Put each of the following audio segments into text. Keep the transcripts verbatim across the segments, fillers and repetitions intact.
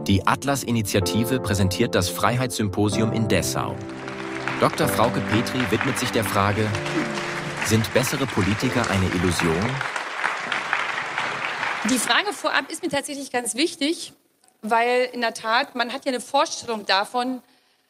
Die Atlas-Initiative präsentiert das Freiheitssymposium in Dessau. Doktor Frauke Petri widmet sich der Frage: Sind bessere Politiker eine Illusion? Die Frage vorab ist mir tatsächlich ganz wichtig, weil in der Tat, man hat ja eine Vorstellung davon,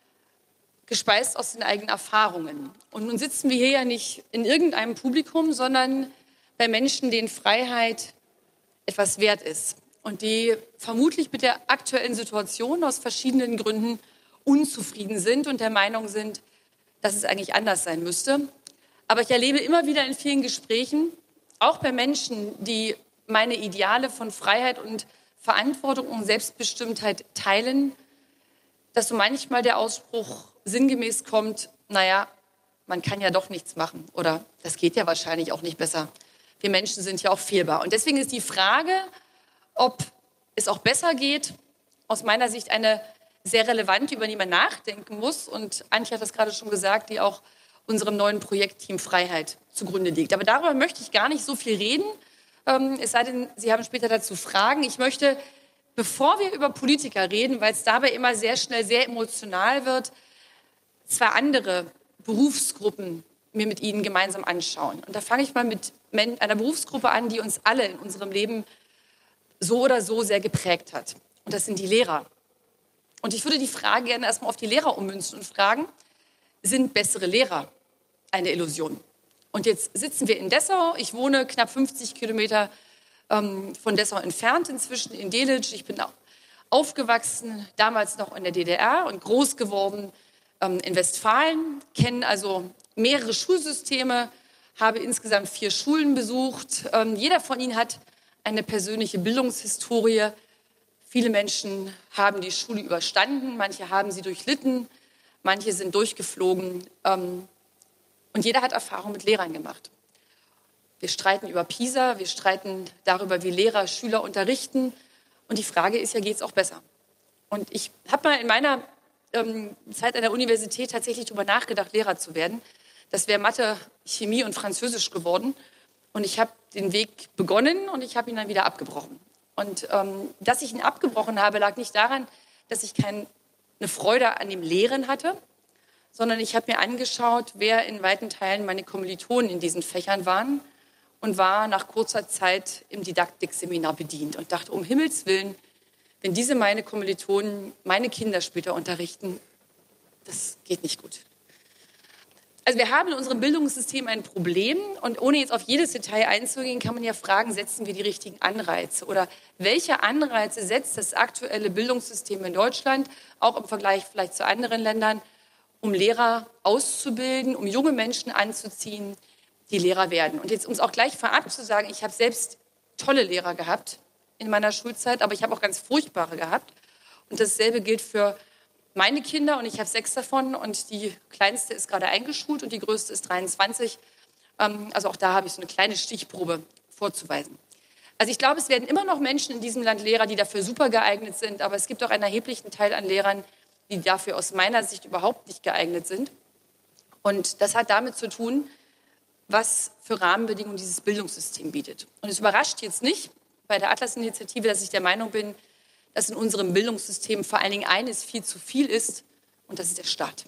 gespeist aus den eigenen Erfahrungen. Und nun sitzen wir hier ja nicht in irgendeinem Publikum, sondern bei Menschen, denen Freiheit etwas wert ist und die vermutlich mit der aktuellen Situation aus verschiedenen Gründen unzufrieden sind und der Meinung sind, dass es eigentlich anders sein müsste. Aber ich erlebe immer wieder in vielen Gesprächen, auch bei Menschen, die meine Ideale von Freiheit und Verantwortung und Selbstbestimmtheit teilen, dass so manchmal der Ausspruch sinngemäß kommt: Naja, man kann ja doch nichts machen oder das geht ja wahrscheinlich auch nicht besser. Wir Menschen sind ja auch fehlbar. Und deswegen ist die Frage, ob es auch besser geht, aus meiner Sicht eine sehr relevante, über die man nachdenken muss. Und Antje hat das gerade schon gesagt, die auch unserem neuen Projekt Team Freiheit zugrunde liegt. Aber darüber möchte ich gar nicht so viel reden, ähm, es sei denn, Sie haben später dazu Fragen. Ich möchte, bevor wir über Politiker reden, weil es dabei immer sehr schnell sehr emotional wird, zwei andere Berufsgruppen mir mit Ihnen gemeinsam anschauen. Und da fange ich mal mit einer Berufsgruppe an, die uns alle in unserem Leben so oder so sehr geprägt hat. Und das sind die Lehrer. Und ich würde die Frage gerne erstmal auf die Lehrer ummünzen und fragen: Sind bessere Lehrer eine Illusion? Und jetzt sitzen wir in Dessau. Ich wohne knapp fünfzig Kilometer ähm, von Dessau entfernt inzwischen, in Delitzsch. Ich bin aufgewachsen, damals noch in der D D R und groß geworden ähm, in Westfalen, kenne also mehrere Schulsysteme, habe insgesamt vier Schulen besucht. Ähm, jeder von ihnen hat eine persönliche Bildungshistorie. Viele Menschen haben die Schule überstanden, manche haben sie durchlitten, manche sind durchgeflogen. Ähm, und jeder hat Erfahrung mit Lehrern gemacht. Wir streiten über PISA, wir streiten darüber, wie Lehrer Schüler unterrichten. Und die Frage ist ja, geht es auch besser? Und ich habe mal in meiner ähm, Zeit an der Universität tatsächlich darüber nachgedacht, Lehrer zu werden. Das wäre Mathe, Chemie und Französisch geworden. Und ich habe den Weg begonnen und ich habe ihn dann wieder abgebrochen. Und ähm, dass ich ihn abgebrochen habe, lag nicht daran, dass ich keine Freude an dem Lehren hatte, sondern ich habe mir angeschaut, wer in weiten Teilen meine Kommilitonen in diesen Fächern waren und war nach kurzer Zeit im Didaktikseminar bedient und dachte, um Himmels Willen, wenn diese meine Kommilitonen meine Kinder später unterrichten, das geht nicht gut. Also wir haben in unserem Bildungssystem ein Problem und ohne jetzt auf jedes Detail einzugehen, kann man ja fragen, setzen wir die richtigen Anreize oder welche Anreize setzt das aktuelle Bildungssystem in Deutschland, auch im Vergleich vielleicht zu anderen Ländern, um Lehrer auszubilden, um junge Menschen anzuziehen, die Lehrer werden. Und jetzt, um es auch gleich vorab zu sagen, ich habe selbst tolle Lehrer gehabt in meiner Schulzeit, aber ich habe auch ganz furchtbare gehabt. Und dasselbe gilt für meine Kinder und ich habe sechs davon und die kleinste ist gerade eingeschult und die größte ist dreiundzwanzig. Also auch da habe ich so eine kleine Stichprobe vorzuweisen. Also ich glaube, es werden immer noch Menschen in diesem Land Lehrer, die dafür super geeignet sind, aber es gibt auch einen erheblichen Teil an Lehrern, die dafür aus meiner Sicht überhaupt nicht geeignet sind. Und das hat damit zu tun, was für Rahmenbedingungen dieses Bildungssystem bietet. Und es überrascht jetzt nicht bei der Atlas-Initiative, dass ich der Meinung bin, dass in unserem Bildungssystem vor allen Dingen eines viel zu viel ist, und das ist der Staat.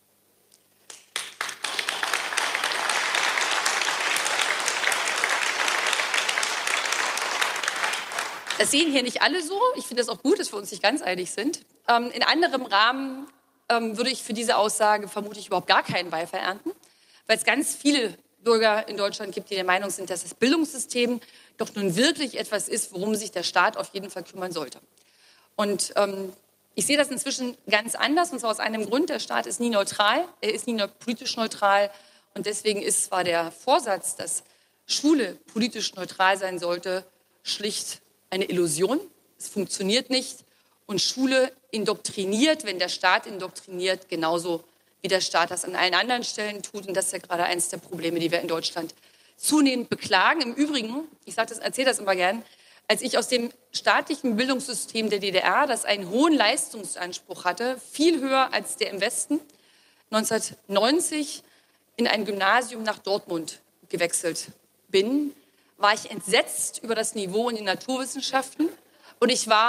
Das sehen hier nicht alle so. Ich finde es auch gut, dass wir uns nicht ganz einig sind. Ähm, in anderem Rahmen ähm, würde ich für diese Aussage vermutlich überhaupt gar keinen Beifall ernten, weil es ganz viele Bürger in Deutschland gibt, die der Meinung sind, dass das Bildungssystem doch nun wirklich etwas ist, worum sich der Staat auf jeden Fall kümmern sollte. Und ähm, ich sehe das inzwischen ganz anders, und zwar aus einem Grund: Der Staat ist nie neutral, er ist nie politisch neutral. Und deswegen ist zwar der Vorsatz, dass Schule politisch neutral sein sollte, schlicht eine Illusion. Es funktioniert nicht. Und Schule indoktriniert, wenn der Staat indoktriniert, genauso wie der Staat das an allen anderen Stellen tut. Und das ist ja gerade eines der Probleme, die wir in Deutschland zunehmend beklagen. Im Übrigen, ich sage das, erzähle das immer gern, als ich aus dem staatlichen Bildungssystem der D D R, das einen hohen Leistungsanspruch hatte, viel höher als der im Westen, neunzehnhundertneunzig in ein Gymnasium nach Dortmund gewechselt bin, war ich entsetzt über das Niveau in den Naturwissenschaften und ich war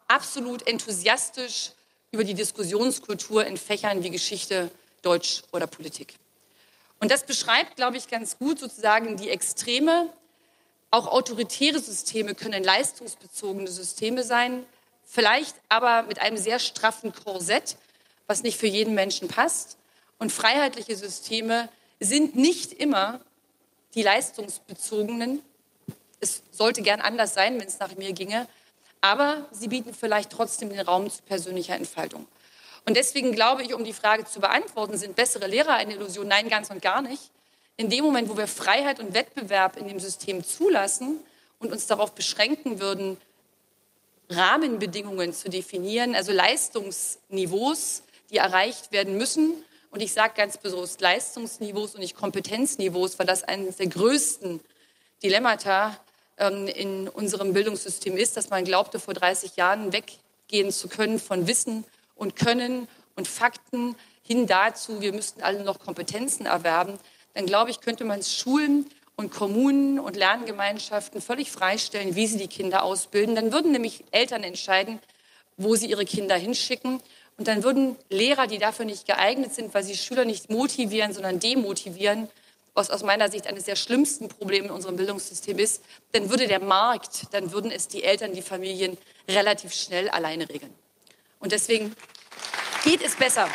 absolut enthusiastisch über die Diskussionskultur in Fächern wie Geschichte, Deutsch oder Politik. Und das beschreibt, glaube ich, ganz gut sozusagen die Extreme. Auch autoritäre Systeme können leistungsbezogene Systeme sein, vielleicht aber mit einem sehr straffen Korsett, was nicht für jeden Menschen passt. Und freiheitliche Systeme sind nicht immer die leistungsbezogenen. Es sollte gern anders sein, wenn es nach mir ginge. Aber sie bieten vielleicht trotzdem den Raum zu persönlicher Entfaltung. Und deswegen glaube ich, um die Frage zu beantworten, sind bessere Lehrer eine Illusion? Nein, ganz und gar nicht. In dem Moment, wo wir Freiheit und Wettbewerb in dem System zulassen und uns darauf beschränken würden, Rahmenbedingungen zu definieren, also Leistungsniveaus, die erreicht werden müssen. Und ich sage ganz bewusst Leistungsniveaus und nicht Kompetenzniveaus, weil das eines der größten Dilemmata ähm, in unserem Bildungssystem ist, dass man glaubte, vor dreißig Jahren weggehen zu können von Wissen und Können und Fakten hin dazu, wir müssten alle noch Kompetenzen erwerben. Dann glaube ich, könnte man Schulen und Kommunen und Lerngemeinschaften völlig freistellen, wie sie die Kinder ausbilden. Dann würden nämlich Eltern entscheiden, wo sie ihre Kinder hinschicken. Und dann würden Lehrer, die dafür nicht geeignet sind, weil sie Schüler nicht motivieren, sondern demotivieren, was aus meiner Sicht eines der schlimmsten Probleme in unserem Bildungssystem ist, dann würde der Markt, dann würden es die Eltern, die Familien relativ schnell alleine regeln. Und deswegen geht es besser.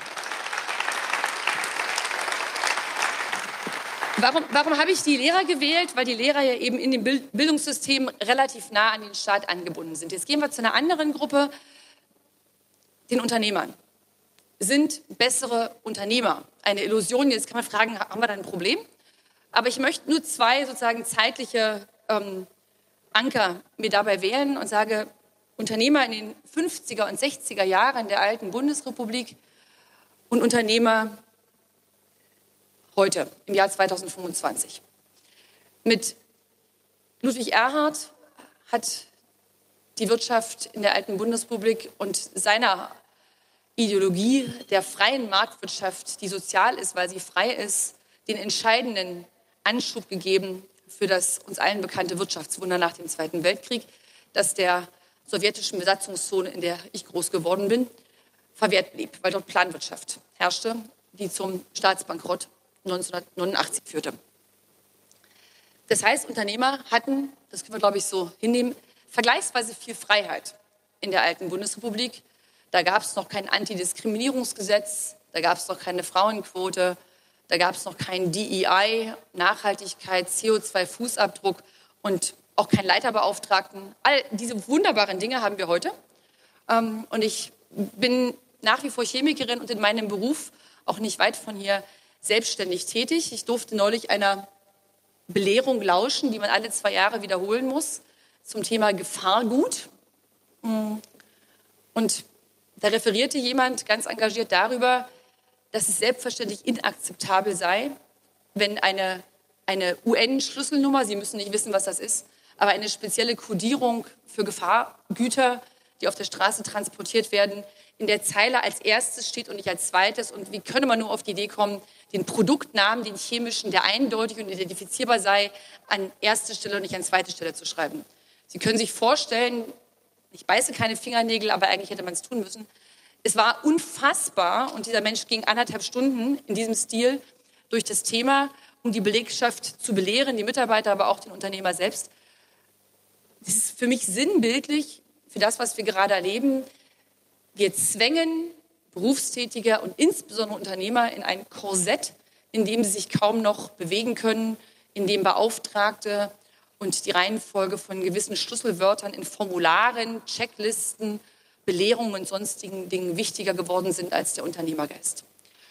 Warum, warum habe ich die Lehrer gewählt? Weil die Lehrer ja eben in dem Bildungssystem relativ nah an den Staat angebunden sind. Jetzt gehen wir zu einer anderen Gruppe, den Unternehmern. Sind bessere Unternehmer eine Illusion? Jetzt kann man fragen, haben wir da ein Problem? Aber ich möchte nur zwei sozusagen zeitliche ähm, Anker mir dabei wählen und sage, Unternehmer in den fünfziger und sechziger Jahren der alten Bundesrepublik und Unternehmer heute, im Jahr zweitausendfünfundzwanzig. Mit Ludwig Erhard hat die Wirtschaft in der alten Bundesrepublik und seiner Ideologie der freien Marktwirtschaft, die sozial ist, weil sie frei ist, den entscheidenden Anschub gegeben für das uns allen bekannte Wirtschaftswunder nach dem Zweiten Weltkrieg, das der sowjetischen Besatzungszone, in der ich groß geworden bin, verwehrt blieb, weil dort Planwirtschaft herrschte, die zum Staatsbankrott neunzehnhundertneunundachtzig führte. Das heißt, Unternehmer hatten, das können wir glaube ich so hinnehmen, vergleichsweise viel Freiheit in der alten Bundesrepublik. Da gab es noch kein Antidiskriminierungsgesetz, da gab es noch keine Frauenquote, da gab es noch kein D E I, Nachhaltigkeit, C O zwei Fußabdruck und auch keinen Leiterbeauftragten. All diese wunderbaren Dinge haben wir heute. Und ich bin nach wie vor Chemikerin und in meinem Beruf auch nicht weit von hier selbstständig tätig. Ich durfte neulich einer Belehrung lauschen, die man alle zwei Jahre wiederholen muss, zum Thema Gefahrgut. Und da referierte jemand ganz engagiert darüber, dass es selbstverständlich inakzeptabel sei, wenn eine, eine U N-Schlüsselnummer, Sie müssen nicht wissen, was das ist, aber eine spezielle Kodierung für Gefahrgüter, die auf der Straße transportiert werden, in der Zeile als erstes steht und nicht als zweites. Und wie könnte man nur auf die Idee kommen, den Produktnamen, den chemischen, der eindeutig und identifizierbar sei, an erste Stelle und nicht an zweite Stelle zu schreiben. Sie können sich vorstellen, ich beiße keine Fingernägel, aber eigentlich hätte man es tun müssen. Es war unfassbar und dieser Mensch ging anderthalb Stunden in diesem Stil durch das Thema, um die Belegschaft zu belehren, die Mitarbeiter, aber auch den Unternehmer selbst. Das ist für mich sinnbildlich für das, was wir gerade erleben. Wir zwängen Berufstätige und insbesondere Unternehmer in ein Korsett, in dem sie sich kaum noch bewegen können, in dem Beauftragte und die Reihenfolge von gewissen Schlüsselwörtern in Formularen, Checklisten, Belehrungen und sonstigen Dingen wichtiger geworden sind als der Unternehmergeist.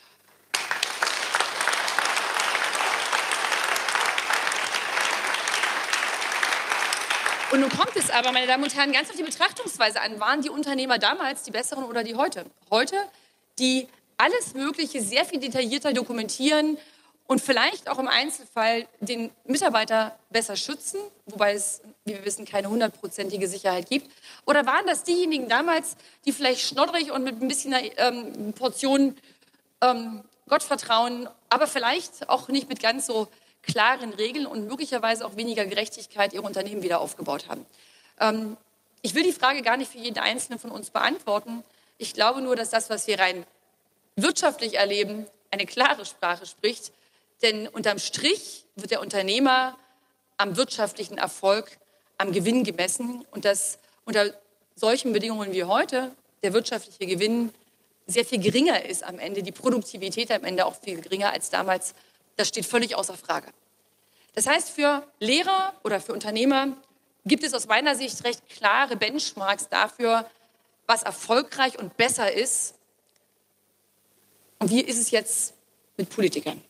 Und nun kommt es aber, meine Damen und Herren, ganz auf die Betrachtungsweise an. Waren die Unternehmer damals die besseren oder die heute? Heute, die alles Mögliche sehr viel detaillierter dokumentieren und vielleicht auch im Einzelfall den Mitarbeiter besser schützen, wobei es, wie wir wissen, keine hundertprozentige Sicherheit gibt. Oder waren das diejenigen damals, die vielleicht schnoddrig und mit ein bisschen einer ähm, Portion ähm, Gottvertrauen, aber vielleicht auch nicht mit ganz so klaren Regeln und möglicherweise auch weniger Gerechtigkeit ihre Unternehmen wieder aufgebaut haben? Ähm, Ich will die Frage gar nicht für jeden Einzelnen von uns beantworten. Ich glaube nur, dass das, was wir rein wirtschaftlich erleben, eine klare Sprache spricht. Denn unterm Strich wird der Unternehmer am wirtschaftlichen Erfolg, am Gewinn gemessen. Und dass unter solchen Bedingungen wie heute der wirtschaftliche Gewinn sehr viel geringer ist am Ende, die Produktivität am Ende auch viel geringer als damals, das steht völlig außer Frage. Das heißt, für Lehrer oder für Unternehmer gibt es aus meiner Sicht recht klare Benchmarks dafür, was erfolgreich und besser ist. Und wie ist es jetzt mit Politikern?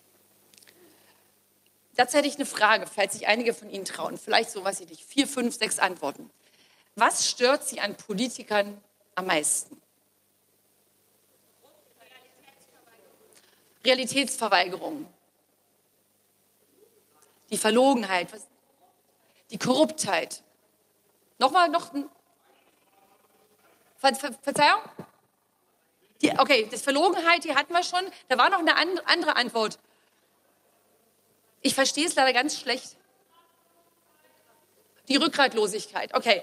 Dazu hätte ich eine Frage, falls sich einige von Ihnen trauen. Vielleicht so, weiß ich nicht, vier, fünf, sechs Antworten. Was stört Sie an Politikern am meisten? Realitätsverweigerung. Die Verlogenheit. Die Korruptheit. Nochmal, noch ein... Ver, Ver, Verzeihung? Die, okay, das Verlogenheit, die hatten wir schon. Da war noch eine andere Antwort. Ich verstehe es leider ganz schlecht. Die Rückgratlosigkeit, okay.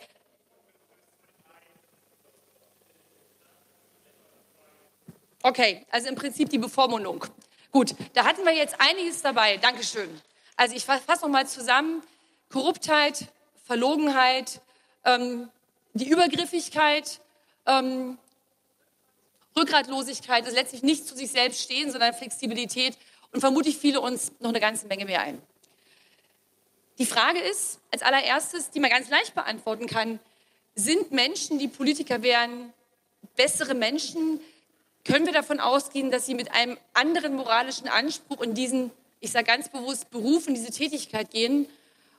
Okay, also im Prinzip die Bevormundung. Gut, da hatten wir jetzt einiges dabei. Dankeschön. Also ich fasse noch mal zusammen. Korruptheit, Verlogenheit, ähm, die Übergriffigkeit, ähm, Rückgratlosigkeit, das letztlich nicht zu sich selbst stehen, sondern Flexibilität und vermutlich fiele uns noch eine ganze Menge mehr ein. Die Frage ist, als allererstes, die man ganz leicht beantworten kann, sind Menschen, die Politiker wären, bessere Menschen? Können wir davon ausgehen, dass sie mit einem anderen moralischen Anspruch in diesen, ich sage ganz bewusst, Beruf, in diese Tätigkeit gehen?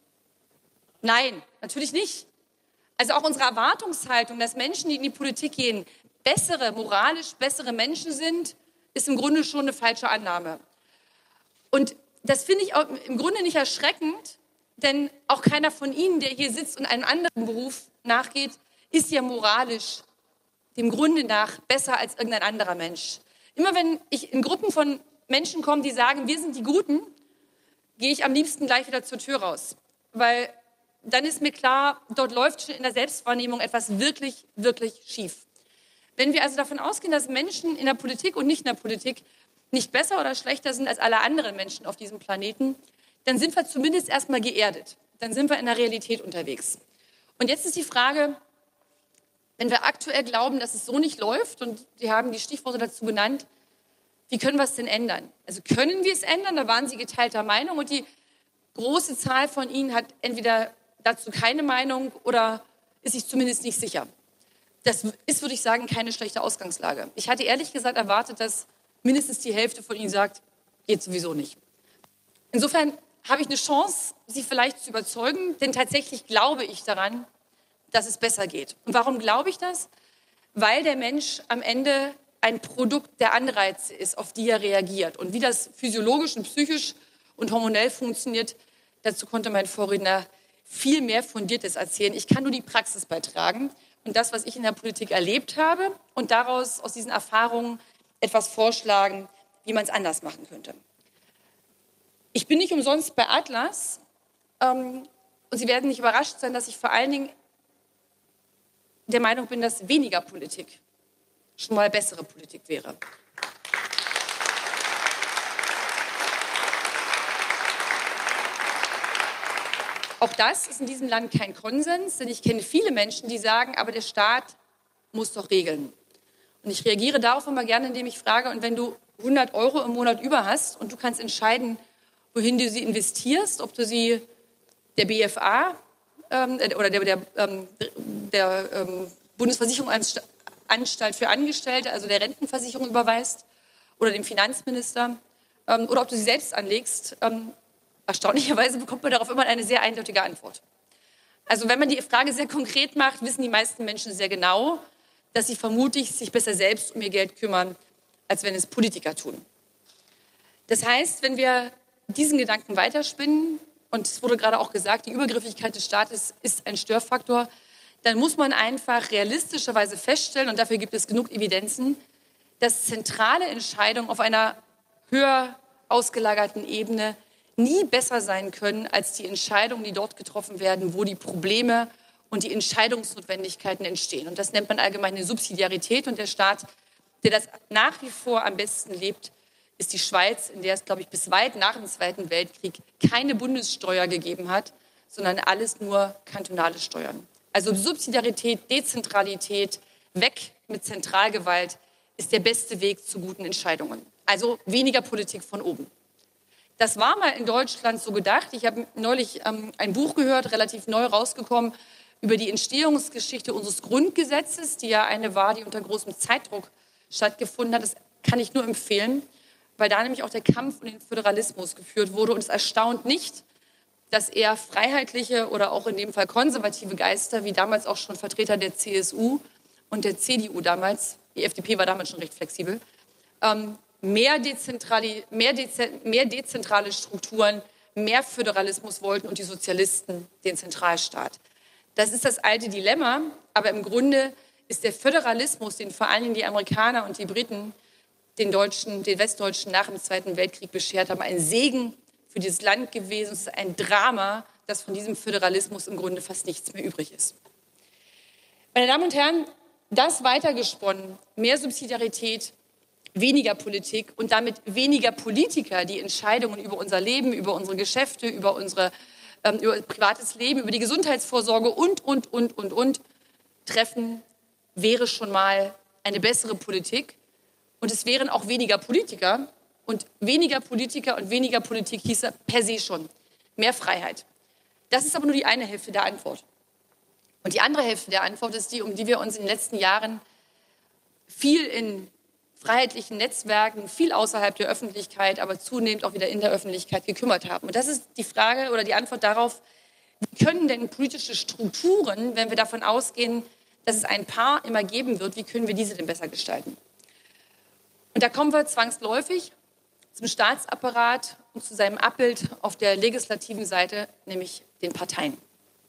Nein, natürlich nicht. Also auch unsere Erwartungshaltung, dass Menschen, die in die Politik gehen, bessere, moralisch bessere Menschen sind, ist im Grunde schon eine falsche Annahme. Und das finde ich auch im Grunde nicht erschreckend, denn auch keiner von Ihnen, der hier sitzt und einen anderen Beruf nachgeht, ist ja moralisch dem Grunde nach besser als irgendein anderer Mensch. Immer wenn ich in Gruppen von Menschen komme, die sagen, wir sind die Guten, gehe ich am liebsten gleich wieder zur Tür raus. Weil dann ist mir klar, dort läuft schon in der Selbstwahrnehmung etwas wirklich, wirklich schief. Wenn wir also davon ausgehen, dass Menschen in der Politik und nicht in der Politik nicht besser oder schlechter sind als alle anderen Menschen auf diesem Planeten, dann sind wir zumindest erstmal geerdet. Dann sind wir in der Realität unterwegs. Und jetzt ist die Frage, wenn wir aktuell glauben, dass es so nicht läuft, und Sie haben die Stichworte dazu genannt, wie können wir es denn ändern? Also können wir es ändern? Da waren Sie geteilter Meinung und die große Zahl von Ihnen hat entweder dazu keine Meinung oder ist sich zumindest nicht sicher. Das ist, würde ich sagen, keine schlechte Ausgangslage. Ich hatte ehrlich gesagt erwartet, dass mindestens die Hälfte von Ihnen sagt, geht sowieso nicht. Insofern habe ich eine Chance, Sie vielleicht zu überzeugen, denn tatsächlich glaube ich daran, dass es besser geht. Und warum glaube ich das? Weil der Mensch am Ende ein Produkt der Anreize ist, auf die er reagiert. Und wie das physiologisch und psychisch und hormonell funktioniert, dazu konnte mein Vorredner viel mehr Fundiertes erzählen. Ich kann nur die Praxis beitragen und das, was ich in der Politik erlebt habe und daraus, aus diesen Erfahrungen, etwas vorschlagen, wie man es anders machen könnte. Ich bin nicht umsonst bei Atlas ähm, und Sie werden nicht überrascht sein, dass ich vor allen Dingen der Meinung bin, dass weniger Politik schon mal bessere Politik wäre. Auch das ist in diesem Land kein Konsens, denn ich kenne viele Menschen, die sagen, aber der Staat muss doch regeln. Und ich reagiere darauf immer gerne, indem ich frage, und wenn du hundert Euro im Monat über hast und du kannst entscheiden, wohin du sie investierst, ob du sie der B F A ähm, oder der, der, ähm, der ähm, Bundesversicherungsanstalt für Angestellte, also der Rentenversicherung überweist oder dem Finanzminister ähm, oder ob du sie selbst anlegst, ähm, erstaunlicherweise bekommt man darauf immer eine sehr eindeutige Antwort. Also wenn man die Frage sehr konkret macht, wissen die meisten Menschen sehr genau, dass sie vermutlich sich besser selbst um ihr Geld kümmern, als wenn es Politiker tun. Das heißt, wenn wir diesen Gedanken weiterspinnen, und es wurde gerade auch gesagt, die Übergriffigkeit des Staates ist ein Störfaktor, dann muss man einfach realistischerweise feststellen, und dafür gibt es genug Evidenzen, dass zentrale Entscheidungen auf einer höher ausgelagerten Ebene nie besser sein können als die Entscheidungen, die dort getroffen werden, wo die Probleme und die Entscheidungsnotwendigkeiten entstehen. Und das nennt man allgemein eine Subsidiarität. Und der Staat, der das nach wie vor am besten lebt, ist die Schweiz, in der es, glaube ich, bis weit nach dem Zweiten Weltkrieg keine Bundessteuer gegeben hat, sondern alles nur kantonale Steuern. Also Subsidiarität, Dezentralität, weg mit Zentralgewalt ist der beste Weg zu guten Entscheidungen. Also weniger Politik von oben. Das war mal in Deutschland so gedacht. Ich habe neulich ähm, ein Buch gehört, relativ neu rausgekommen, über die Entstehungsgeschichte unseres Grundgesetzes, die ja eine war, die unter großem Zeitdruck stattgefunden hat. Das kann ich nur empfehlen, weil da nämlich auch der Kampf um den Föderalismus geführt wurde. Und es erstaunt nicht, dass eher freiheitliche oder auch in dem Fall konservative Geister, wie damals auch schon Vertreter der C S U und der C D U damals, die F D P war damals schon recht flexibel, ähm, mehr, dezentrale, mehr, Deze, mehr dezentrale Strukturen, mehr Föderalismus wollten und die Sozialisten den Zentralstaat. Das ist das alte Dilemma, aber im Grunde ist der Föderalismus, den vor allen Dingen die Amerikaner und die Briten den Deutschen, den Westdeutschen nach dem Zweiten Weltkrieg beschert haben, ein Segen für dieses Land gewesen. Es ist ein Drama, dass von diesem Föderalismus im Grunde fast nichts mehr übrig ist. Meine Damen und Herren, das weitergesponnen, mehr Subsidiarität, weniger Politik und damit weniger Politiker, die Entscheidungen über unser Leben, über unsere Geschäfte, über unser ähm, über privates Leben, über die Gesundheitsvorsorge und, und, und, und, und treffen, wäre schon mal eine bessere Politik. Und es wären auch weniger Politiker. Und weniger Politiker und weniger Politik hieße per se schon mehr Freiheit. Das ist aber nur die eine Hälfte der Antwort. Und die andere Hälfte der Antwort ist die, um die wir uns in den letzten Jahren viel in freiheitlichen Netzwerken, viel außerhalb der Öffentlichkeit, aber zunehmend auch wieder in der Öffentlichkeit gekümmert haben. Und das ist die Frage oder die Antwort darauf, wie können denn politische Strukturen, wenn wir davon ausgehen, dass es ein Paar immer geben wird, wie können wir diese denn besser gestalten? Und da kommen wir zwangsläufig zum Staatsapparat und zu seinem Abbild auf der legislativen Seite, nämlich den Parteien.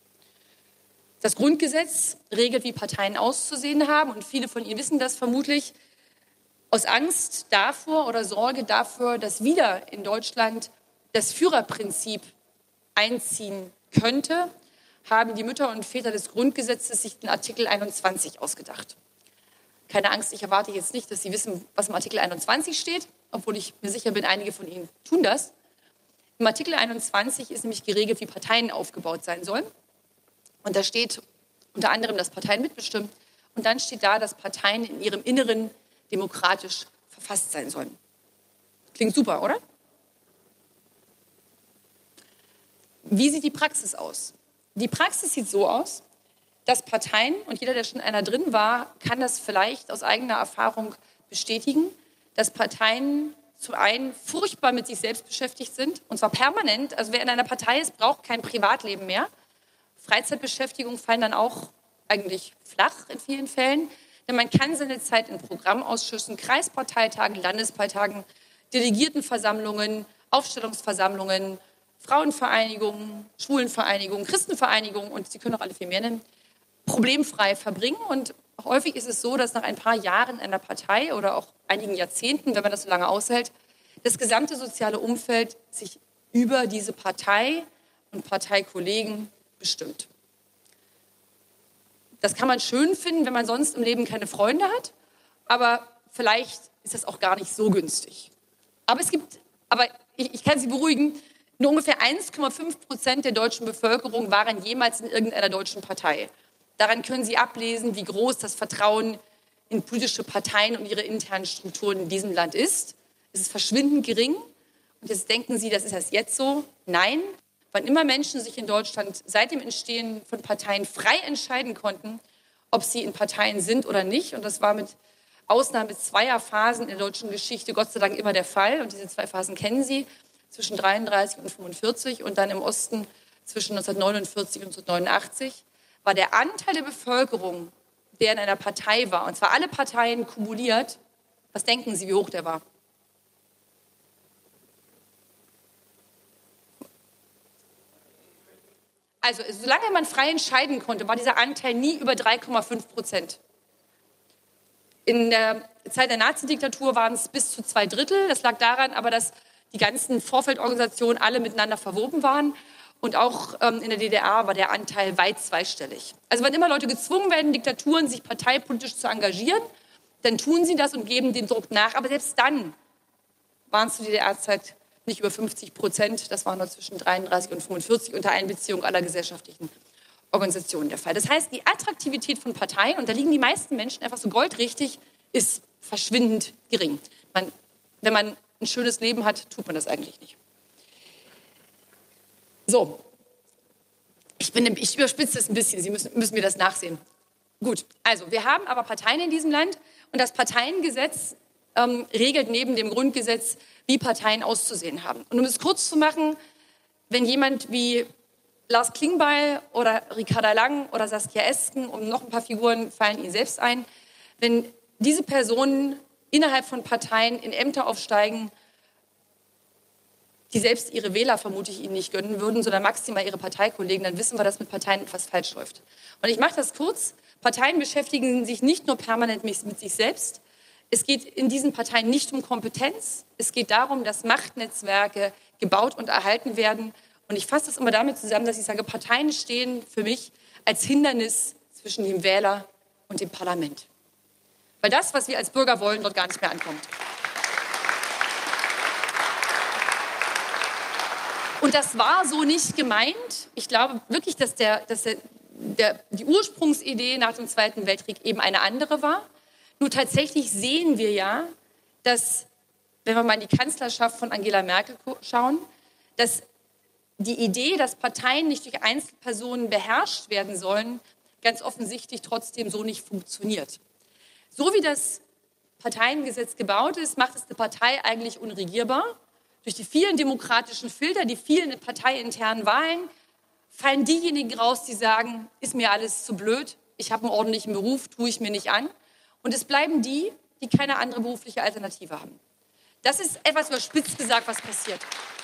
Das Grundgesetz regelt, wie Parteien auszusehen haben, und viele von Ihnen wissen das vermutlich. Aus Angst davor oder Sorge dafür, dass wieder in Deutschland das Führerprinzip einziehen könnte, haben die Mütter und Väter des Grundgesetzes sich den Artikel einundzwanzig ausgedacht. Keine Angst, ich erwarte jetzt nicht, dass Sie wissen, was im Artikel einundzwanzig steht, obwohl ich mir sicher bin, einige von Ihnen tun das. Im Artikel einundzwanzig ist nämlich geregelt, wie Parteien aufgebaut sein sollen. Und da steht unter anderem, dass Parteien mitbestimmen. Und dann steht da, dass Parteien in ihrem Inneren demokratisch verfasst sein sollen. Klingt super, oder? Wie sieht die Praxis aus? Die Praxis sieht so aus, dass Parteien, und jeder, der schon einer drin war, kann das vielleicht aus eigener Erfahrung bestätigen, dass Parteien zum einen furchtbar mit sich selbst beschäftigt sind, und zwar permanent. Also wer in einer Partei ist, braucht kein Privatleben mehr. Freizeitbeschäftigung fallen dann auch eigentlich flach in vielen Fällen. Denn man kann seine Zeit in Programmausschüssen, Kreisparteitagen, Landesparteitagen, Delegiertenversammlungen, Aufstellungsversammlungen, Frauenvereinigungen, Schwulenvereinigungen, Christenvereinigungen, und Sie können auch alle viel mehr nennen, problemfrei verbringen. Und häufig ist es so, dass nach ein paar Jahren in einer Partei oder auch einigen Jahrzehnten, wenn man das so lange aushält, das gesamte soziale Umfeld sich über diese Partei und Parteikollegen bestimmt. Das kann man schön finden, wenn man sonst im Leben keine Freunde hat, aber vielleicht ist das auch gar nicht so günstig. Aber es gibt, aber ich, ich kann Sie beruhigen, nur ungefähr eins Komma fünf Prozent der deutschen Bevölkerung waren jemals in irgendeiner deutschen Partei. Daran können Sie ablesen, wie groß das Vertrauen in politische Parteien und ihre internen Strukturen in diesem Land ist. Es ist verschwindend gering. Und jetzt denken Sie, das ist erst jetzt so? Nein. Wann immer Menschen sich in Deutschland seit dem Entstehen von Parteien frei entscheiden konnten, ob sie in Parteien sind oder nicht, und das war mit Ausnahme zweier Phasen in der deutschen Geschichte Gott sei Dank immer der Fall, und diese zwei Phasen kennen Sie, zwischen dreiunddreißig und fünfundvierzig und dann im Osten zwischen neunzehnhundertneunundvierzig und neunzehnhundertneunundachtzig, war der Anteil der Bevölkerung, der in einer Partei war, und zwar alle Parteien kumuliert, was denken Sie, wie hoch der war? Also solange man frei entscheiden konnte, war dieser Anteil nie über drei Komma fünf Prozent. In der Zeit der Nazidiktatur waren es bis zu zwei Drittel. Das lag daran aber, dass die ganzen Vorfeldorganisationen alle miteinander verwoben waren. Und auch ähm, in der D D R war der Anteil weit zweistellig. Also wenn immer Leute gezwungen werden, Diktaturen, sich parteipolitisch zu engagieren, dann tun sie das und geben den Druck nach. Aber selbst dann waren es zu D D R-Zeit nicht über fünfzig Prozent. Das waren nur zwischen dreiunddreißig und fünfundvierzig unter Einbeziehung aller gesellschaftlichen Organisationen der Fall. Das heißt, die Attraktivität von Parteien, und da liegen die meisten Menschen einfach so goldrichtig, ist verschwindend gering. Man, wenn man ein schönes Leben hat, tut man das eigentlich nicht. So, ich, bin, ich überspitze das ein bisschen, Sie müssen, müssen mir das nachsehen. Gut, also wir haben aber Parteien in diesem Land und das Parteiengesetz ähm, regelt neben dem Grundgesetz, wie Parteien auszusehen haben. Und um es kurz zu machen, wenn jemand wie Lars Klingbeil oder Ricarda Lang oder Saskia Esken, um noch ein paar Figuren fallen Ihnen selbst ein, wenn diese Personen innerhalb von Parteien in Ämter aufsteigen, die selbst ihre Wähler, vermute ich, ihnen nicht gönnen würden, sondern maximal ihre Parteikollegen, dann wissen wir, dass mit Parteien etwas falsch läuft. Und ich mache das kurz. Parteien beschäftigen sich nicht nur permanent mit sich selbst. Es geht in diesen Parteien nicht um Kompetenz. Es geht darum, dass Machtnetzwerke gebaut und erhalten werden. Und ich fasse das immer damit zusammen, dass ich sage, Parteien stehen für mich als Hindernis zwischen dem Wähler und dem Parlament. Weil das, was wir als Bürger wollen, dort gar nicht mehr ankommt. Und das war so nicht gemeint. Ich glaube wirklich, dass, der, dass der, der, die Ursprungsidee nach dem Zweiten Weltkrieg eben eine andere war. Nur tatsächlich sehen wir ja, dass, wenn wir mal in die Kanzlerschaft von Angela Merkel schauen, dass die Idee, dass Parteien nicht durch Einzelpersonen beherrscht werden sollen, ganz offensichtlich trotzdem so nicht funktioniert. So wie das Parteiengesetz gebaut ist, macht es eine Partei eigentlich unregierbar. Durch die vielen demokratischen Filter, die vielen parteiinternen Wahlen, fallen diejenigen raus, die sagen, ist mir alles zu blöd, ich habe einen ordentlichen Beruf, tue ich mir nicht an. Und es bleiben die, die keine andere berufliche Alternative haben. Das ist etwas überspitzt gesagt, was passiert.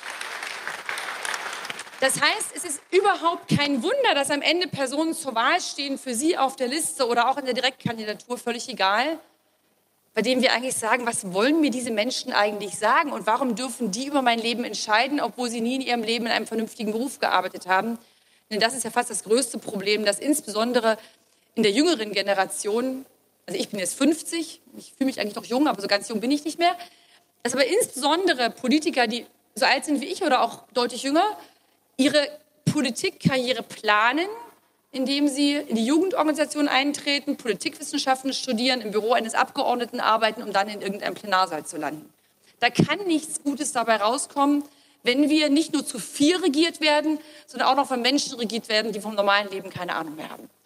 Das heißt, es ist überhaupt kein Wunder, dass am Ende Personen zur Wahl stehen, für Sie auf der Liste oder auch in der Direktkandidatur, völlig egal, bei dem wir eigentlich sagen, was wollen mir diese Menschen eigentlich sagen und warum dürfen die über mein Leben entscheiden, obwohl sie nie in ihrem Leben in einem vernünftigen Beruf gearbeitet haben. Denn das ist ja fast das größte Problem, dass insbesondere in der jüngeren Generation, also ich bin jetzt fünfzig, ich fühle mich eigentlich noch jung, aber so ganz jung bin ich nicht mehr, dass aber insbesondere Politiker, die so alt sind wie ich oder auch deutlich jünger, ihre Politikkarriere planen, indem sie in die Jugendorganisation eintreten, Politikwissenschaften studieren, im Büro eines Abgeordneten arbeiten, um dann in irgendeinem Plenarsaal zu landen. Da kann nichts Gutes dabei rauskommen, wenn wir nicht nur zu viel regiert werden, sondern auch noch von Menschen regiert werden, die vom normalen Leben keine Ahnung mehr haben.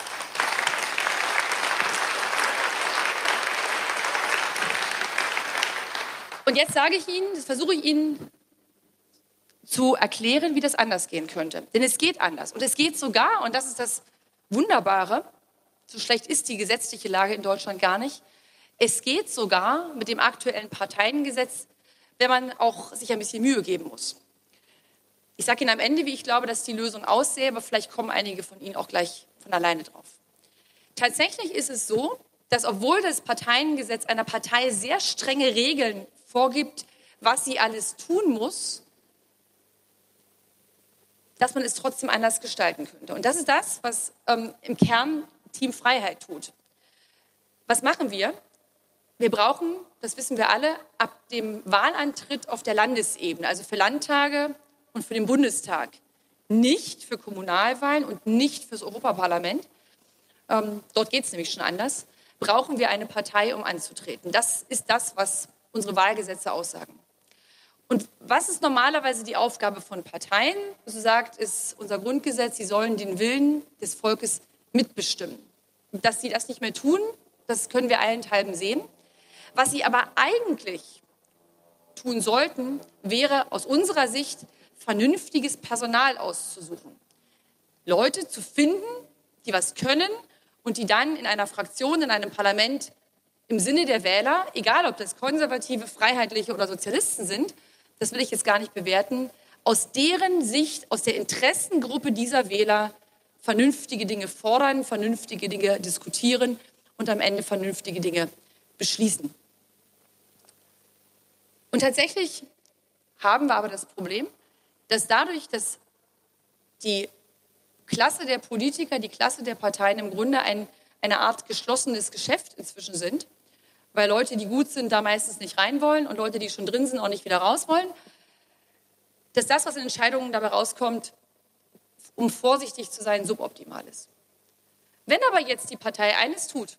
Und jetzt sage ich Ihnen, das versuche ich Ihnen zu erklären, wie das anders gehen könnte. Denn es geht anders. Und es geht sogar, und das ist das Wunderbare, so schlecht ist die gesetzliche Lage in Deutschland gar nicht, es geht sogar mit dem aktuellen Parteiengesetz, wenn man auch sich ein bisschen Mühe geben muss. Ich sage Ihnen am Ende, wie ich glaube, dass die Lösung aussähe, aber vielleicht kommen einige von Ihnen auch gleich von alleine drauf. Tatsächlich ist es so, dass obwohl das Parteiengesetz einer Partei sehr strenge Regeln vorgibt, was sie alles tun muss, dass man es trotzdem anders gestalten könnte. Und das ist das, was ähm, im Kern Team Freiheit tut. Was machen wir? Wir brauchen, das wissen wir alle, ab dem Wahlantritt auf der Landesebene, also für Landtage und für den Bundestag, nicht für Kommunalwahlen und nicht fürs Europaparlament, ähm, dort geht es nämlich schon anders, brauchen wir eine Partei, um anzutreten. Das ist das, was unsere Wahlgesetze aussagen. Und was ist normalerweise die Aufgabe von Parteien? So sagt es unser Grundgesetz, sie sollen den Willen des Volkes mitbestimmen. Dass sie das nicht mehr tun, das können wir allenthalben sehen. Was sie aber eigentlich tun sollten, wäre aus unserer Sicht, vernünftiges Personal auszusuchen. Leute zu finden, die was können und die dann in einer Fraktion, in einem Parlament im Sinne der Wähler, egal ob das Konservative, Freiheitliche oder Sozialisten sind, das will ich jetzt gar nicht bewerten, aus deren Sicht, aus der Interessengruppe dieser Wähler vernünftige Dinge fordern, vernünftige Dinge diskutieren und am Ende vernünftige Dinge beschließen. Und tatsächlich haben wir aber das Problem, dass dadurch, dass die Klasse der Politiker, die Klasse der Parteien im Grunde ein, eine Art geschlossenes Geschäft inzwischen sind, weil Leute, die gut sind, da meistens nicht rein wollen und Leute, die schon drin sind, auch nicht wieder raus wollen, dass das, was in Entscheidungen dabei rauskommt, um vorsichtig zu sein, suboptimal ist. Wenn aber jetzt die Partei eines tut,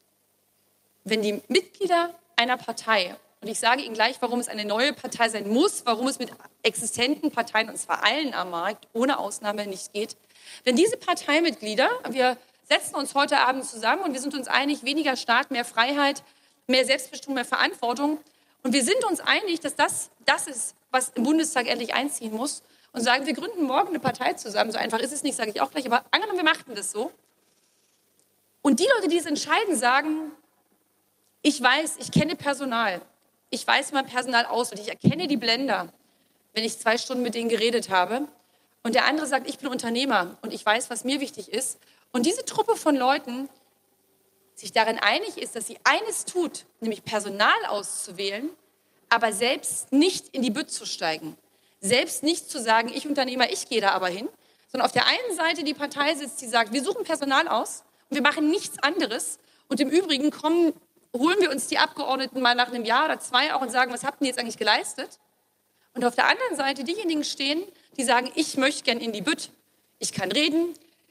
wenn die Mitglieder einer Partei, und ich sage Ihnen gleich, warum es eine neue Partei sein muss, warum es mit existenten Parteien, und zwar allen am Markt, ohne Ausnahme nicht geht, wenn diese Parteimitglieder, wir setzen uns heute Abend zusammen und wir sind uns einig, weniger Staat, mehr Freiheit, mehr Selbstbestimmung, mehr Verantwortung, und wir sind uns einig, dass das das ist, was im Bundestag endlich einziehen muss, und sagen, wir gründen morgen eine Partei zusammen, so einfach ist es nicht, sage ich auch gleich, aber angenommen, wir machten das so, und die Leute, die es entscheiden, sagen, ich weiß, ich kenne Personal, ich weiß, wie man Personal auswählt, ich erkenne die Blender, wenn ich zwei Stunden mit denen geredet habe. Und der andere sagt, ich bin Unternehmer und ich weiß, was mir wichtig ist. Und diese Truppe von Leuten sich darin einig ist, dass sie eines tut, nämlich Personal auszuwählen, aber selbst nicht in die Bütt zu steigen. Selbst nicht zu sagen, ich Unternehmer, ich gehe da aber hin, sondern auf der einen Seite die Partei sitzt, die sagt, wir suchen Personal aus und wir machen nichts anderes. Und im Übrigen kommen, holen wir uns die Abgeordneten mal nach einem Jahr oder zwei auch und sagen, was habt ihr jetzt eigentlich geleistet? Und auf der anderen Seite diejenigen stehen, die sagen, ich möchte gern in die Bütt. Ich kann reden,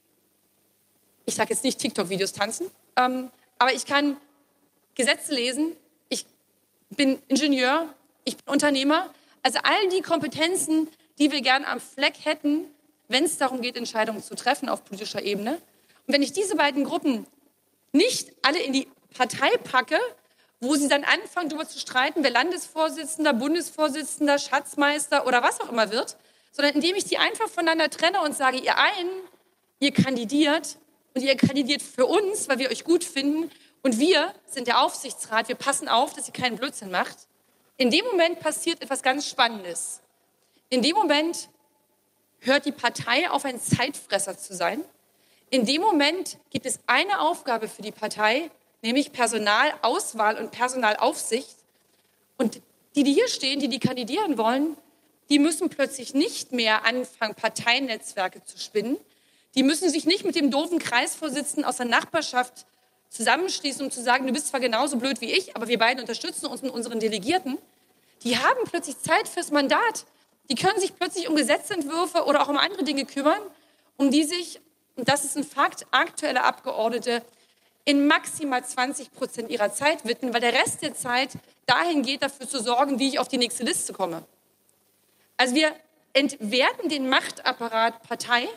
ich sage jetzt nicht TikTok-Videos tanzen, ähm, aber ich kann Gesetze lesen, ich bin Ingenieur, ich bin Unternehmer. Also all die Kompetenzen, die wir gern am Fleck hätten, wenn es darum geht, Entscheidungen zu treffen auf politischer Ebene. Und wenn ich diese beiden Gruppen nicht alle in die Partei packe, wo sie dann anfangen, darüber zu streiten, wer Landesvorsitzender, Bundesvorsitzender, Schatzmeister oder was auch immer wird, sondern indem ich die einfach voneinander trenne und sage, ihr einen, ihr kandidiert und ihr kandidiert für uns, weil wir euch gut finden und wir sind der Aufsichtsrat, wir passen auf, dass ihr keinen Blödsinn macht. In dem Moment passiert etwas ganz Spannendes. In dem Moment hört die Partei auf, ein Zeitfresser zu sein. In dem Moment gibt es eine Aufgabe für die Partei, nämlich Personalauswahl und Personalaufsicht. Und die, die hier stehen, die, die kandidieren wollen, die müssen plötzlich nicht mehr anfangen, Parteiennetzwerke zu spinnen. Die müssen sich nicht mit dem doofen Kreisvorsitzenden aus der Nachbarschaft zusammenschließen, um zu sagen, du bist zwar genauso blöd wie ich, aber wir beiden unterstützen uns mit unseren Delegierten. Die haben plötzlich Zeit fürs Mandat. Die können sich plötzlich um Gesetzentwürfe oder auch um andere Dinge kümmern, um die sich, und das ist ein Fakt, aktuelle Abgeordnete in maximal zwanzig Prozent ihrer Zeit widmen, weil der Rest der Zeit dahin geht, dafür zu sorgen, wie ich auf die nächste Liste komme. Also wir entwerten den Machtapparat Partei.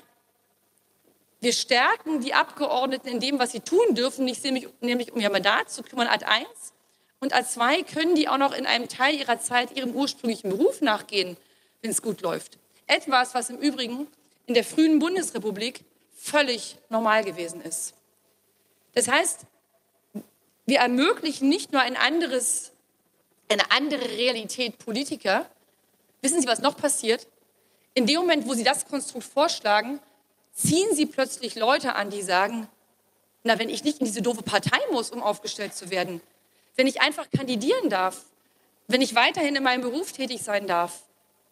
Wir stärken die Abgeordneten in dem, was sie tun dürfen, nicht nämlich um ihr Mandat zu kümmern, Ad eins. Und Ad zwei können die auch noch in einem Teil ihrer Zeit ihrem ursprünglichen Beruf nachgehen, wenn es gut läuft. Etwas, was im Übrigen in der frühen Bundesrepublik völlig normal gewesen ist. Das heißt, wir ermöglichen nicht nur ein anderes, eine andere Realität Politiker. Wissen Sie, was noch passiert? In dem Moment, wo Sie das Konstrukt vorschlagen, ziehen Sie plötzlich Leute an, die sagen, na, wenn ich nicht in diese doofe Partei muss, um aufgestellt zu werden, wenn ich einfach kandidieren darf, wenn ich weiterhin in meinem Beruf tätig sein darf,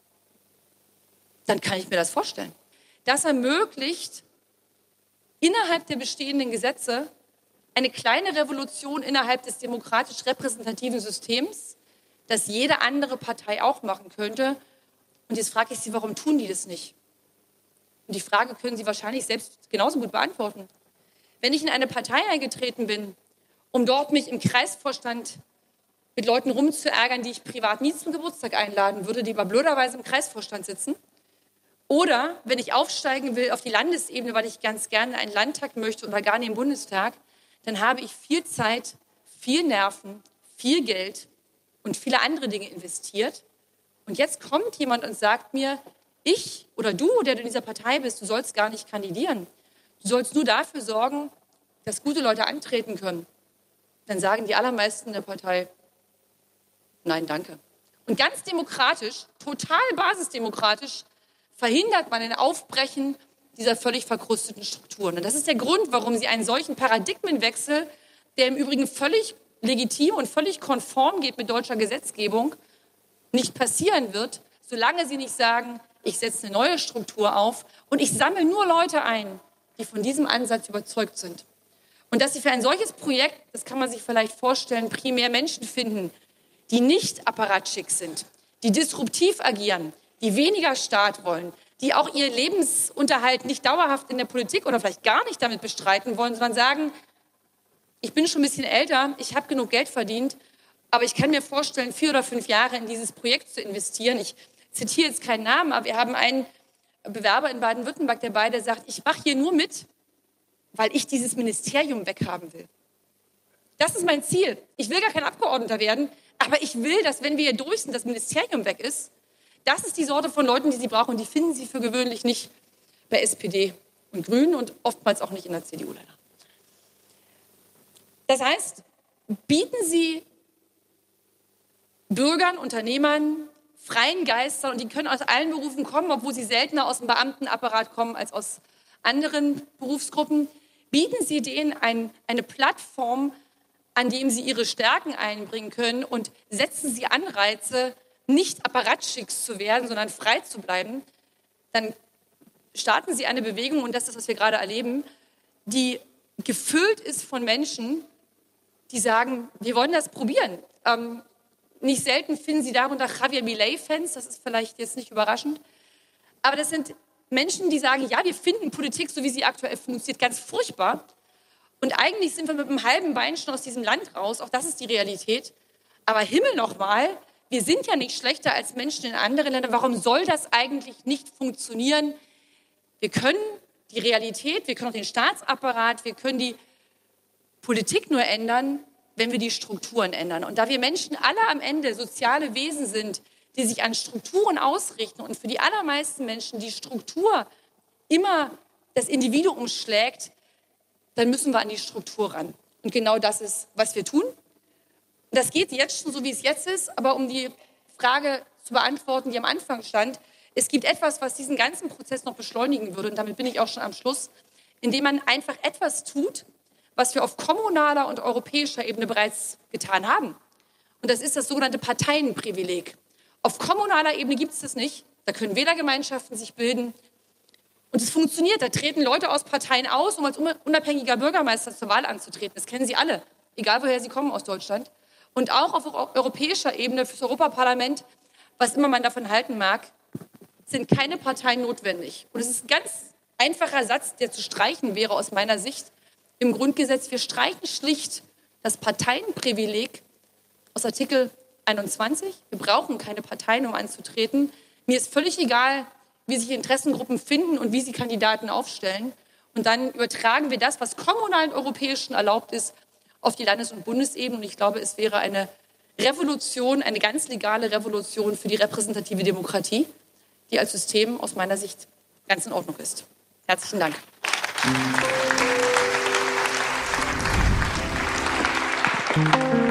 dann kann ich mir das vorstellen. Das ermöglicht innerhalb der bestehenden Gesetze eine kleine Revolution innerhalb des demokratisch repräsentativen Systems, das jede andere Partei auch machen könnte. Und jetzt frage ich Sie, warum tun die das nicht? Und die Frage können Sie wahrscheinlich selbst genauso gut beantworten. Wenn ich in eine Partei eingetreten bin, um dort mich im Kreisvorstand mit Leuten rumzuärgern, die ich privat nie zum Geburtstag einladen würde, die aber blöderweise im Kreisvorstand sitzen, oder wenn ich aufsteigen will auf die Landesebene, weil ich ganz gerne einen Landtag möchte oder gar nicht im Bundestag, dann habe ich viel Zeit, viel Nerven, viel Geld und viele andere Dinge investiert. Und jetzt kommt jemand und sagt mir, ich oder du, der du in dieser Partei bist, du sollst gar nicht kandidieren. Du sollst nur dafür sorgen, dass gute Leute antreten können. Dann sagen die allermeisten der Partei, nein, danke. Und ganz demokratisch, total basisdemokratisch, verhindert man ein Aufbrechen dieser völlig verkrusteten Strukturen. Und das ist der Grund, warum sie einen solchen Paradigmenwechsel, der im Übrigen völlig legitim und völlig konform geht mit deutscher Gesetzgebung, nicht passieren wird, solange sie nicht sagen, ich setze eine neue Struktur auf und ich sammle nur Leute ein, die von diesem Ansatz überzeugt sind. Und dass sie für ein solches Projekt, das kann man sich vielleicht vorstellen, primär Menschen finden, die nicht apparatschick sind, die disruptiv agieren, die weniger Staat wollen, die auch ihr Lebensunterhalt nicht dauerhaft in der Politik oder vielleicht gar nicht damit bestreiten wollen, sondern sagen, ich bin schon ein bisschen älter, ich habe genug Geld verdient, aber ich kann mir vorstellen, vier oder fünf Jahre in dieses Projekt zu investieren. Ich zitiere jetzt keinen Namen, aber wir haben einen Bewerber in Baden-Württemberg dabei, der sagt, ich mache hier nur mit, weil ich dieses Ministerium weghaben will. Das ist mein Ziel. Ich will gar kein Abgeordneter werden, aber ich will, dass, wenn wir hier durch sind, das Ministerium weg ist. Das ist die Sorte von Leuten, die Sie brauchen. Und die finden Sie für gewöhnlich nicht bei S P D und Grünen und oftmals auch nicht in der C D U leider. Das heißt, bieten Sie Bürgern, Unternehmern, freien Geistern, und die können aus allen Berufen kommen, obwohl sie seltener aus dem Beamtenapparat kommen als aus anderen Berufsgruppen, bieten Sie denen ein, eine Plattform, an dem sie ihre Stärken einbringen können, und setzen Sie Anreize, nicht apparatschicks zu werden, sondern frei zu bleiben, dann starten Sie eine Bewegung, und das ist, was wir gerade erleben, die gefüllt ist von Menschen, die sagen, wir wollen das probieren. Ähm, nicht selten finden Sie darunter Javier Milei-Fans, das ist vielleicht jetzt nicht überraschend, aber das sind Menschen, die sagen, ja, wir finden Politik, so wie sie aktuell funktioniert, ganz furchtbar. Und eigentlich sind wir mit einem halben Bein schon aus diesem Land raus, auch das ist die Realität. Aber Himmel nochmal, wir sind ja nicht schlechter als Menschen in anderen Ländern. Warum soll das eigentlich nicht funktionieren? Wir können die Realität, wir können auch den Staatsapparat, wir können die Politik nur ändern, wenn wir die Strukturen ändern. Und da wir Menschen alle am Ende soziale Wesen sind, die sich an Strukturen ausrichten und für die allermeisten Menschen die Struktur immer das Individuum schlägt, dann müssen wir an die Struktur ran. Und genau das ist, was wir tun. Das geht jetzt schon so, wie es jetzt ist, aber um die Frage zu beantworten, die am Anfang stand, es gibt etwas, was diesen ganzen Prozess noch beschleunigen würde, und damit bin ich auch schon am Schluss, indem man einfach etwas tut, was wir auf kommunaler und europäischer Ebene bereits getan haben. Und das ist das sogenannte Parteienprivileg. Auf kommunaler Ebene gibt es das nicht. Da können Wählergemeinschaften sich bilden. Und es funktioniert. Da treten Leute aus Parteien aus, um als unabhängiger Bürgermeister zur Wahl anzutreten. Das kennen Sie alle, egal woher Sie kommen aus Deutschland. Und auch auf europäischer Ebene fürs Europaparlament, was immer man davon halten mag, sind keine Parteien notwendig. Und es ist ein ganz einfacher Satz, der zu streichen wäre aus meiner Sicht im Grundgesetz. Wir streichen schlicht das Parteienprivileg aus Artikel einundzwanzig. Wir brauchen keine Parteien, um anzutreten. Mir ist völlig egal, wie sich Interessengruppen finden und wie sie Kandidaten aufstellen. Und dann übertragen wir das, was kommunal und europäischen erlaubt ist, auf die Landes- und Bundesebene. Und ich glaube, es wäre eine Revolution, eine ganz legale Revolution für die repräsentative Demokratie, die als System aus meiner Sicht ganz in Ordnung ist. Herzlichen Dank. Applaus